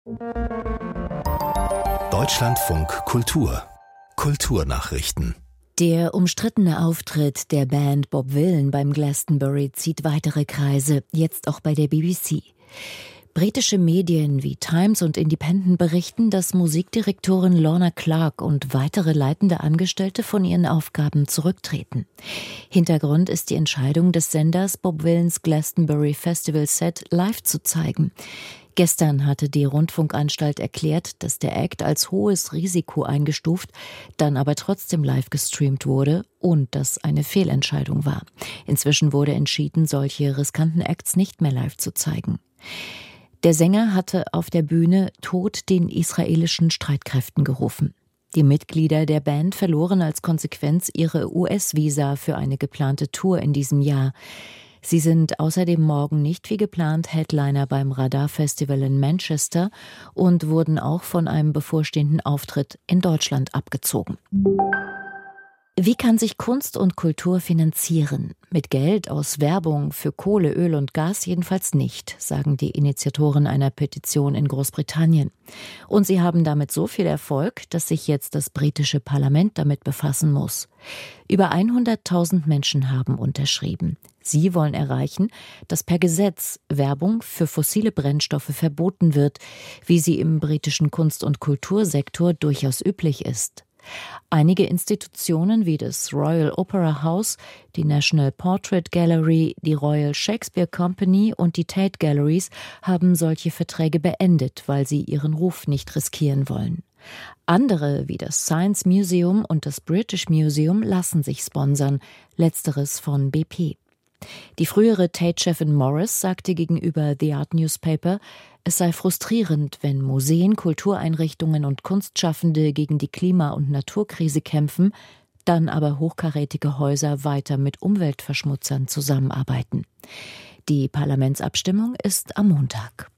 Deutschlandfunk Kultur. Kulturnachrichten. Der umstrittene Auftritt der Band Bob Vylan beim Glastonbury zieht weitere Kreise, jetzt auch bei der BBC. Britische Medien wie Times und Independent berichten, dass Musikdirektorin Lorna Clarke und weitere leitende Angestellte von ihren Aufgaben zurücktreten. Hintergrund ist die Entscheidung des Senders, Bob Vylans Glastonbury Festival Set live zu zeigen. Gestern hatte die Rundfunkanstalt erklärt, dass der Act als hohes Risiko eingestuft, dann aber trotzdem live gestreamt wurde und das eine Fehlentscheidung war. Inzwischen wurde entschieden, solche riskanten Acts nicht mehr live zu zeigen. Der Sänger hatte auf der Bühne Tod den israelischen Streitkräften gerufen. Die Mitglieder der Band verloren als Konsequenz ihre US-Visa für eine geplante Tour in diesem Jahr. Sie sind außerdem morgen nicht wie geplant Headliner beim Radar Festival in Manchester und wurden auch von einem bevorstehenden Auftritt in Deutschland abgezogen. Wie kann sich Kunst und Kultur finanzieren? Mit Geld aus Werbung für Kohle, Öl und Gas jedenfalls nicht, sagen die Initiatoren einer Petition in Großbritannien. Und sie haben damit so viel Erfolg, dass sich jetzt das britische Parlament damit befassen muss. Über 100.000 Menschen haben unterschrieben. Sie wollen erreichen, dass per Gesetz Werbung für fossile Brennstoffe verboten wird, wie sie im britischen Kunst- und Kultursektor durchaus üblich ist. Einige Institutionen wie das Royal Opera House, die National Portrait Gallery, die Royal Shakespeare Company und die Tate Galleries haben solche Verträge beendet, weil sie ihren Ruf nicht riskieren wollen. Andere wie das Science Museum und das British Museum lassen sich sponsern, letzteres von BP. Die frühere Tate-Chefin Morris sagte gegenüber The Art Newspaper, es sei frustrierend, wenn Museen, Kultureinrichtungen und Kunstschaffende gegen die Klima- und Naturkrise kämpfen, dann aber hochkarätige Häuser weiter mit Umweltverschmutzern zusammenarbeiten. Die Parlamentsabstimmung ist am Montag.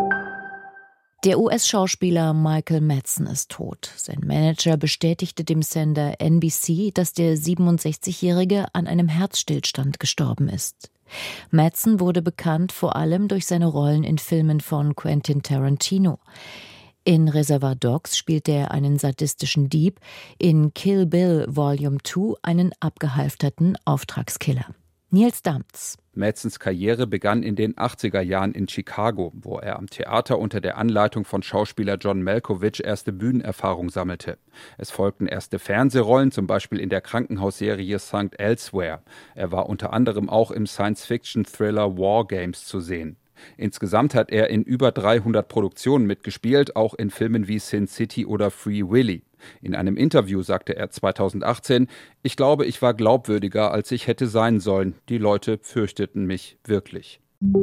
Der US-Schauspieler Michael Madsen ist tot. Sein Manager bestätigte dem Sender NBC, dass der 67-Jährige an einem Herzstillstand gestorben ist. Madsen wurde bekannt vor allem durch seine Rollen in Filmen von Quentin Tarantino. In Reservoir Dogs spielt er einen sadistischen Dieb, in Kill Bill Volume 2 einen abgehalfterten Auftragskiller. Nils Damz. Madsens Karriere begann in den 80er Jahren in Chicago, wo er am Theater unter der Anleitung von Schauspieler John Malkovich erste Bühnenerfahrung sammelte. Es folgten erste Fernsehrollen, zum Beispiel in der Krankenhausserie St. Elsewhere. Er war unter anderem auch im Science-Fiction-Thriller War Games zu sehen. Insgesamt hat er in über 300 Produktionen mitgespielt, auch in Filmen wie Sin City oder Free Willy. In einem Interview sagte er 2018, ich glaube, ich war glaubwürdiger, als ich hätte sein sollen. Die Leute fürchteten mich wirklich.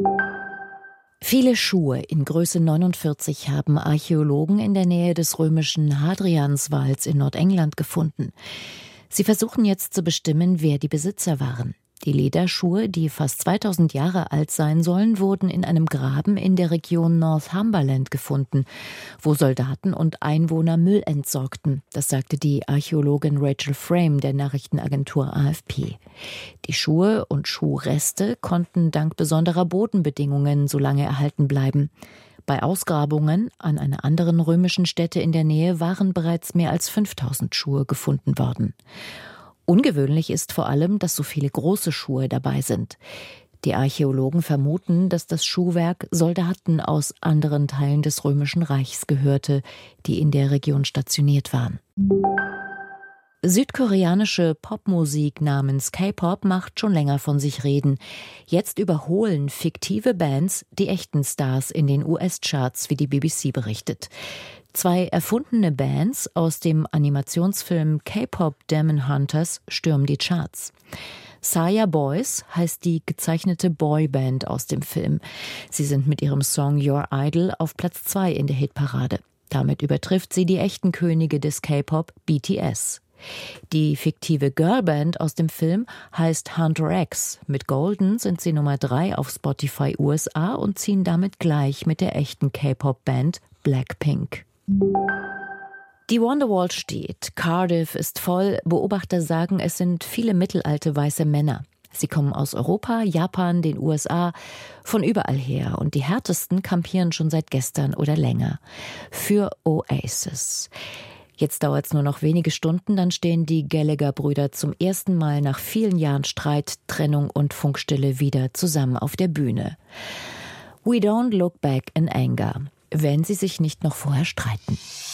Viele Schuhe in Größe 49 haben Archäologen in der Nähe des römischen Hadrianswalls in Nordengland gefunden. Sie versuchen jetzt zu bestimmen, wer die Besitzer waren. Die Lederschuhe, die fast 2000 Jahre alt sein sollen, wurden in einem Graben in der Region Northumberland gefunden, wo Soldaten und Einwohner Müll entsorgten. Das sagte die Archäologin Rachel Frame der Nachrichtenagentur AFP. Die Schuhe und Schuhreste konnten dank besonderer Bodenbedingungen so lange erhalten bleiben. Bei Ausgrabungen an einer anderen römischen Stätte in der Nähe waren bereits mehr als 5000 Schuhe gefunden worden. Ungewöhnlich ist vor allem, dass so viele große Schuhe dabei sind. Die Archäologen vermuten, dass das Schuhwerk Soldaten aus anderen Teilen des Römischen Reichs gehörte, die in der Region stationiert waren. Südkoreanische Popmusik namens K-Pop macht schon länger von sich reden. Jetzt überholen fiktive Bands die echten Stars in den US-Charts, wie die BBC berichtet. 2 erfundene Bands aus dem Animationsfilm K-Pop Demon Hunters stürmen die Charts. Saya Boys heißt die gezeichnete Boyband aus dem Film. Sie sind mit ihrem Song Your Idol auf Platz 2 in der Hitparade. Damit übertrifft sie die echten Könige des K-Pop, BTS. Die fiktive Girlband aus dem Film heißt Hunter X. Mit Golden sind sie Nummer 3 auf Spotify USA und ziehen damit gleich mit der echten K-Pop-Band Blackpink. Die Wonderwall steht, Cardiff ist voll, Beobachter sagen, es sind viele mittelalte weiße Männer. Sie kommen aus Europa, Japan, den USA, von überall her. Und die härtesten kampieren schon seit gestern oder länger. Für Oasis. Jetzt dauert es nur noch wenige Stunden, dann stehen die Gallagher-Brüder zum ersten Mal nach vielen Jahren Streit, Trennung und Funkstille wieder zusammen auf der Bühne. We don't look back in anger, wenn sie sich nicht noch vorher streiten.